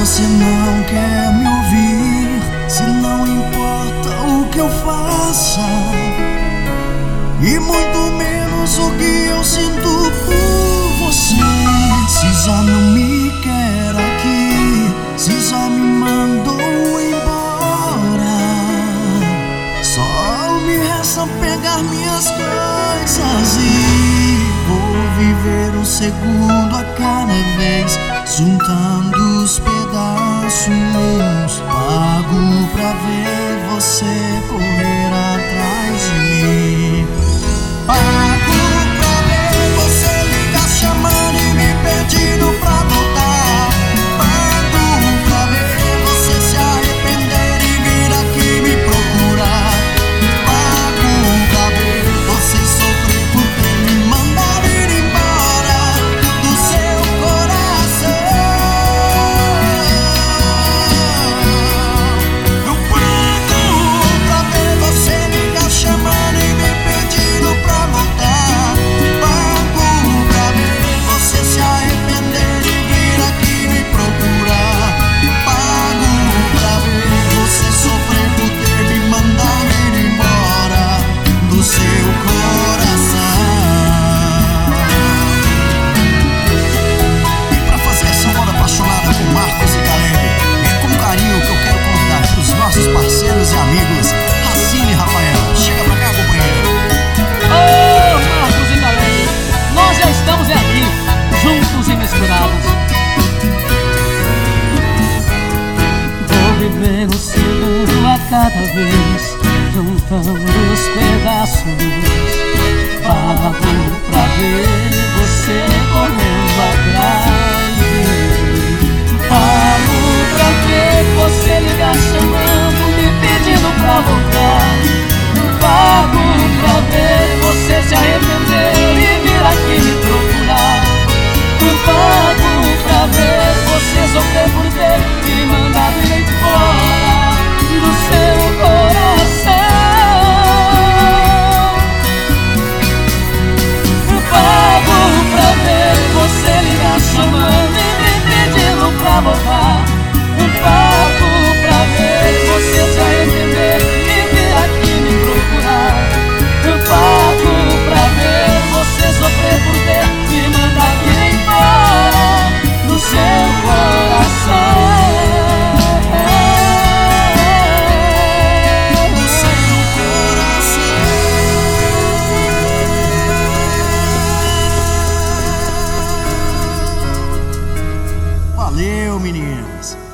você não quer me ouvir, se não importa o que eu faça, e muito menos o que eu sinto por você. Se já não me quer aqui, se já me mandou embora, só me resta pegar minhas coisas e vou viver um segundo a cada vez, juntando os pedaços. Pago pra ver você correr atrás de mim. Pago pra ver você ligar chamando e me pedindo pra voltar. Pago pra ver você se arrepender e vir aqui me procurar. Pago pra ver você sofrer por ter me mandado ir embora do seu coração. Eu pago pra ver você ligar chamando e me pedindo pra voltar. Pago pra ver você se arrepender e vir aqui me procurar. Pago pra ver você sofrer por ter me mandado ir embora do seu coração. E pra fazer essa moda apaixonada com Marcos e Caleb, é com carinho que eu quero convidar os nossos parceiros e amigos Racine e Rafael. Chega pra cá, companheiro. Ô, Marcos e Caleb, nós já estamos aqui, juntos e misturados. Vou viver um segundo a cada vez, juntando os pedaços. Pago pra ver você correndo atrás de mim. Pago pra ver você ligar chamando, me pedindo pra voltar. Pago pra ver você se arrepender e vir aqui me procurar. Pago pra ver você sofrer por ter me mandado ir embora do seu coração. Pago pra ver você ligar chamando e me pedindo pra voltar. Pago pra ver você se arrepender e vir aqui me procurar. Pago pra ver você sofrer por ter me mandado ir embora do seu coração. Do seu coração. Valeu, meninos.